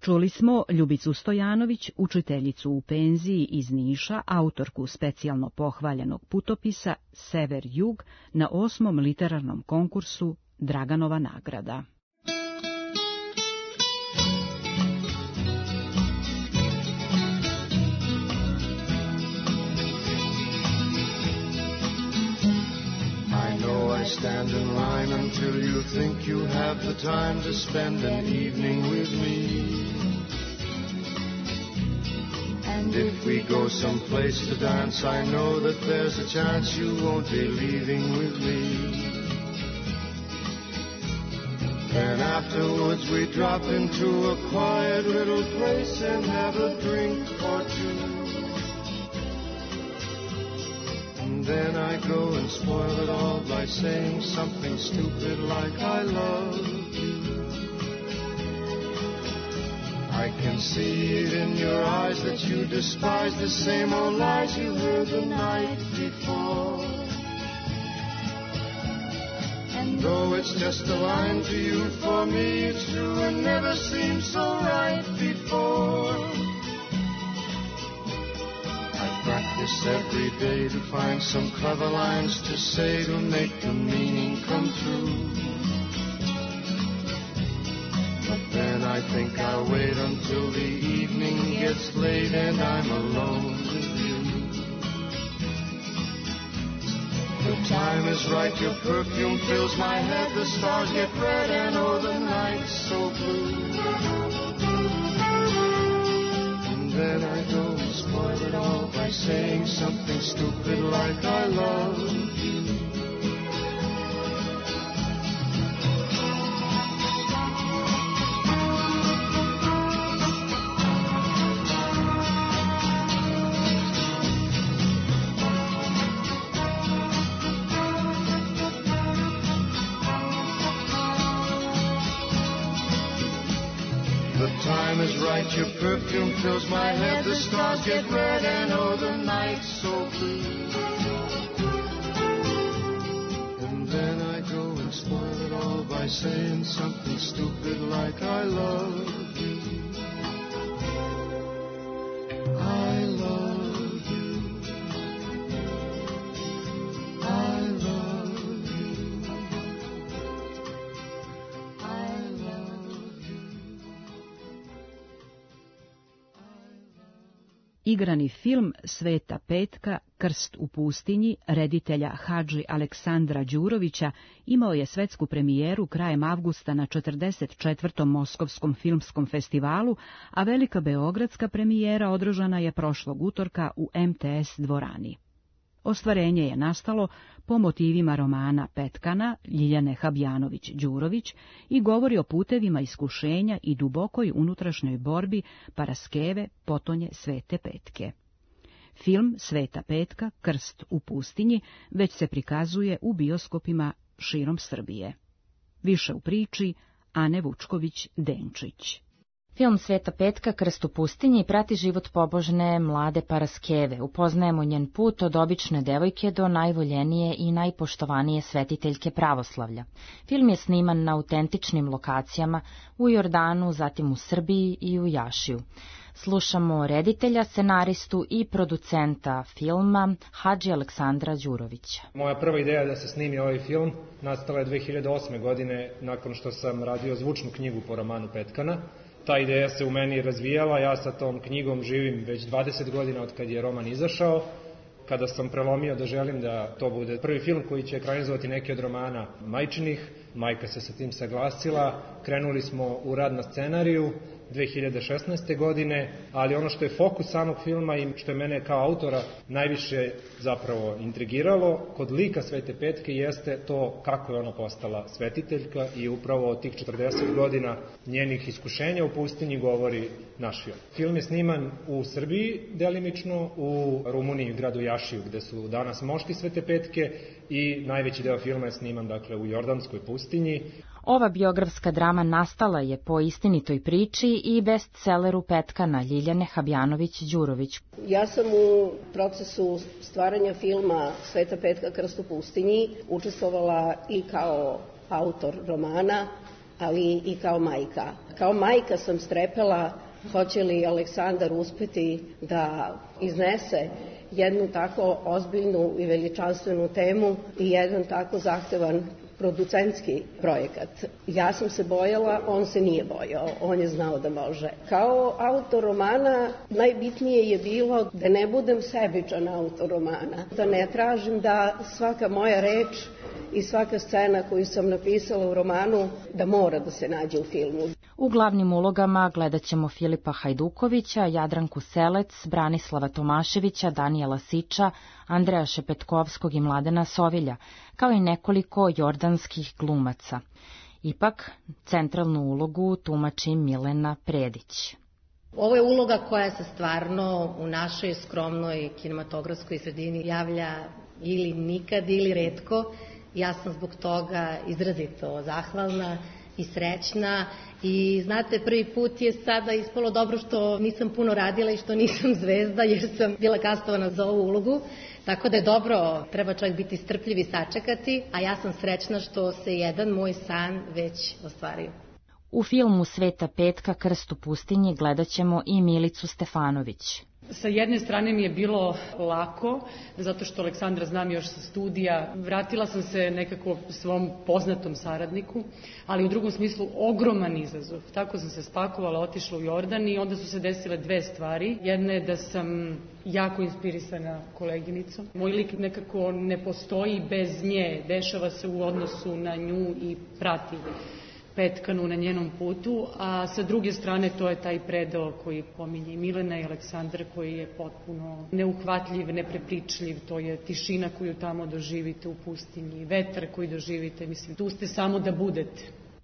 Čuli smo Ljubicu Stojanović, učiteljicu u penziji iz Niša, autorku specijalno pohvaljenog putopisa Sever-Jug na osmom literarnom konkursu Draganova nagrada. I stand in line until you think you have the time to spend an evening with me. And if we go someplace to dance, I know that there's a chance you won't be leaving with me. Then afterwards we drop into a quiet little place and have a drink or two. Then I go and spoil it all by saying something stupid like I love you. I can see it in your eyes that you despise the same old lies you heard the night before. And though it's just a line to you, for me it's true and never seemed so right before. Practice every day to find some clever lines to say to make the meaning come true. But then I think I'll wait until the evening gets late and I'm alone with you. The time is right, your perfume fills my head, the stars get red and oh the night's so blue. Then I go and spoil it all by saying something stupid like I love you. The time is right, your perfume fills my head, the stars get red and oh the night's so blue. And then I go and spoil it all by saying something stupid like I love you. I love you. I love you. I love you. Igrani film Sveta petka, Krst u pustinji, reditelja Hadži Aleksandra Đurovića, imao je svetsku premijeru krajem avgusta na četrdeset četvrtom Moskovskom filmskom festivalu, a velika beogradska premijera održana je prošlog utorka u em te es dvorani. Ostvarenje je nastalo po motivima romana Petkana Ljiljane Habjanović-Đurović i govori o putevima iskušenja i dubokoj unutrašnjoj borbi Paraskeve, potonje Svete petke. Film Sveta petka, Krst u pustinji, već se prikazuje u bioskopima širom Srbije. Više u priči Ane Vučković-Denčić. Film Sveta petka, Krst u pustinji, prati život pobožne mlade Paraskeve. Upoznajemo njen put od obične devojke do najvoljenije i najpoštovanije svetiteljke pravoslavlja. Film je sniman na autentičnim lokacijama u Jordanu, zatim u Srbiji i u Jašiju. Slušamo reditelja, scenaristu i producenta filma Hadži Aleksandra Đurovića. Moja prva ideja da se snimi ovaj film nastala je dve hiljade osme. godine nakon što sam radio zvučnu knjigu po romanu Petkana. Ta ideja se u meni razvijala, ja sa tom knjigom živim već dvadeset godina od kad je roman izašao. Kada sam prelomio da želim da to bude prvi film koji će ekranizovati neki od romana majčinih, majka se sa tim saglasila, krenuli smo u rad na scenariju dve hiljade šesnaeste. godine, ali ono što je fokus samog filma i što je mene kao autora najviše zapravo intrigiralo kod lika Svete petke jeste to kako je ona postala svetiteljka i upravo od tih četrdeset godina njenih iskušenja u pustinji govori naš film. Film je sniman u Srbiji, delimično u Rumuniji, gradu Jašiju, gde su danas mošti Svete petke i najveći deo filma je sniman dakle u Jordanskoj pustinji. Ova biografska drama nastala je po istinitoj priči i bestselleru Petkana Ljiljane Habjanović-Đurović. Ja sam u procesu stvaranja filma Sveta petka, Krst u pustinji učestvovala i kao autor romana ali i kao majka. Kao majka sam strepela hoće li Aleksandar uspeti da iznese jednu tako ozbiljnu i veličanstvenu temu i jedan tako zahtevan producentski projekat. Ja sam se bojala, on se nije bojao, on je znao da može. Kao autor romana najbitnije je bilo da ne budem sebičan autor romana, da ne tražim da svaka moja reč i svaka scena koju sam napisala u romanu da mora da se nađe u filmu. U glavnim ulogama gledat ćemo Filipa Hajdukovića, Jadranku Selec, Branislava Tomaševića, Danijela Siča, Andreja Šepetkovskog i Mladena Sovilja, kao i nekoliko jordanskih glumaca. Ipak, centralnu ulogu tumači Milena Predić. Ovo je uloga koja se stvarno u našoj skromnoj kinematografskoj sredini javlja ili nikad ili retko. Ja sam zbog toga izrazito zahvalna i srećna i znate, prvi put je sada ispalo dobro što nisam puno radila i što nisam zvezda jer sam bila kastovana za ovu ulogu, tako da je dobro, treba čovjek biti strpljiv i sačekati, a ja sam srećna što se jedan moj san već ostvario. U filmu Sveta petka Krst u pustinji gledat ćemo i Milicu Stefanović. Sa jedne strane mi je bilo lako, zato što Aleksandra znam još sa studija. Vratila sam se nekako svom poznatom saradniku, ali u drugom smislu ogroman izazov. Tako sam se spakovala, otišla u Jordan i onda su se desile dve stvari. Jedna je da sam jako inspirisana koleginicom. Moj lik nekako ne postoji bez nje, dešava se u odnosu na nju i prati Petkanu na njenom putu, a sa druge strane to je taj predeo koji pominje i Milena i Aleksandar, koji je potpuno neuhvatljiv, neprepričljiv, to je tišina koju tamo doživite u pustinji, vetar koji doživite, mislim, tu ste samo da budete.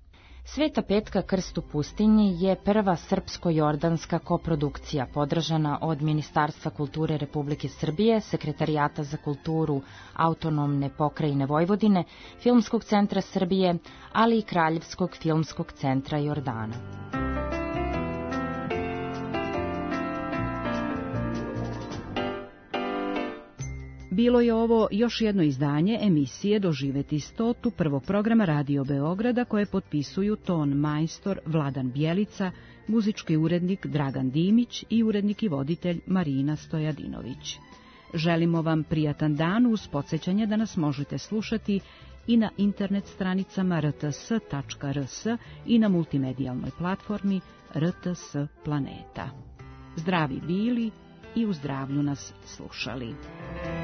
Sveta petka Krst u pustinji je prva srpsko-jordanska koprodukcija podržana od Ministarstva kulture Republike Srbije, Sekretarijata za kulturu Autonomne pokrajine Vojvodine, Filmskog centra Srbije, ali i Kraljevskog filmskog centra Jordana. Bilo je ovo još jedno izdanje emisije Doživeti stotu prvog programa Radio Beograda koje potpisuju ton majstor Vladan Bjelica, muzički urednik Dragan Dimić i urednik i voditelj Marina Stojadinović. Želimo vam prijatan dan uz podsjećanje da nas možete slušati i na internet stranicama r t s tačka r s i na multimedijalnoj platformi R T S Planeta. Zdravi bili i u zdravlju nas slušali.